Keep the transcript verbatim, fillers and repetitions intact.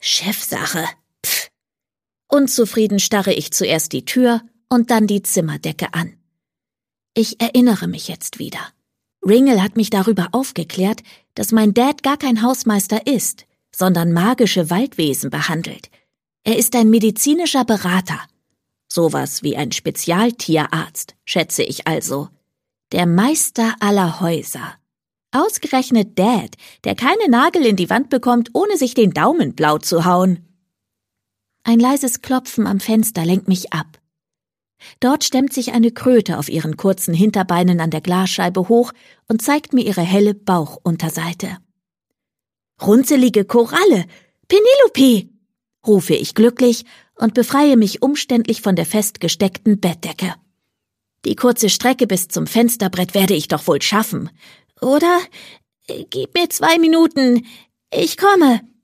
Chefsache. Pff. Unzufrieden starre ich zuerst die Tür und dann die Zimmerdecke an. Ich erinnere mich jetzt wieder. Ringle hat mich darüber aufgeklärt, dass mein Dad gar kein Hausmeister ist, sondern magische Waldwesen behandelt. Er ist ein medizinischer Berater. Sowas wie ein Spezialtierarzt, schätze ich also. Der Meister aller Häuser. Ausgerechnet Dad, der keine Nagel in die Wand bekommt, ohne sich den Daumen blau zu hauen. Ein leises Klopfen am Fenster lenkt mich ab. Dort stemmt sich eine Kröte auf ihren kurzen Hinterbeinen an der Glasscheibe hoch und zeigt mir ihre helle Bauchunterseite. »Runzelige Koralle! Penelope!« rufe ich glücklich und befreie mich umständlich von der festgesteckten Bettdecke. Die kurze Strecke bis zum Fensterbrett werde ich doch wohl schaffen. Oder? Gib mir zwei Minuten. Ich komme.